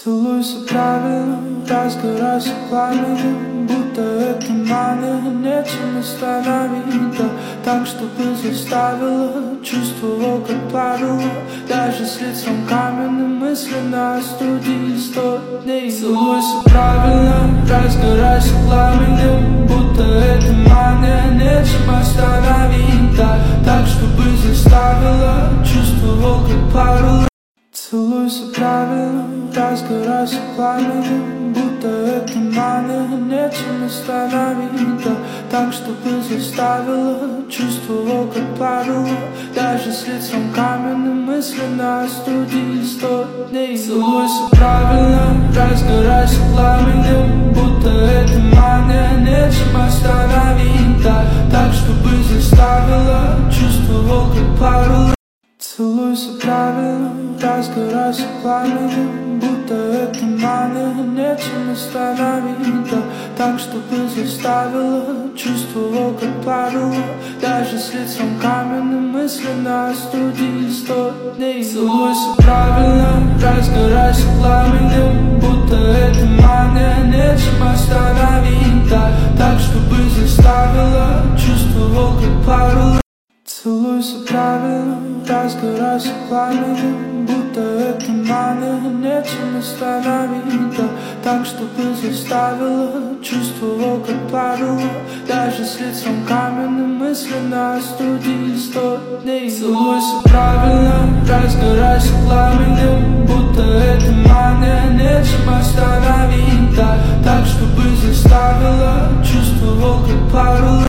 Целуйся правильно, разгорайся пламенем, будто это мания, нечем остановить, да, так, чтобы заставила, чувствовал, как плавила, даже с лицом каменным, мысленно остуди 100 дней. Целуйся правильно, разгорайся пламенем, будто это мания, нечем остановить, да, так, чтобы заставила, чувствовал, как плавила. Целуйся правильно, разгорайся пламенем, будто это мания, нечем остановить, да, так, чтобы заставила, чувствовал, как плавила, даже с лицом каменным, мысленно остуди 100 дней. Целуйся правильно, разгорайся пламенем, будто это мания, нечем остановить, да, так, чтобы заставила, чувствовал, как плавила. Целуйся правильно, разгорайся пламенем, будто это мания, нечем остановить, да, так, чтобы заставила, чувствовал, как плавила, даже с лицом каменным, мысленно остуди 100 дней. Целуйся правильно, разгорайся пламенем, будто это мания, нечем остановить, да, так, чтобы заставила, чувствовал, как плавила. Целуйся правильно, разгорайся пламенем, будто это мания, нечем остановить, да, так, чтобы заставила, чувствовал, как плавила, даже с лицом каменным, мысленно остуди 100 дней. Целуйся правильно, разгорайся пламенем, будто это мания, нечем остановить, да, так, чтобы заставила, чувствовал, как плавила.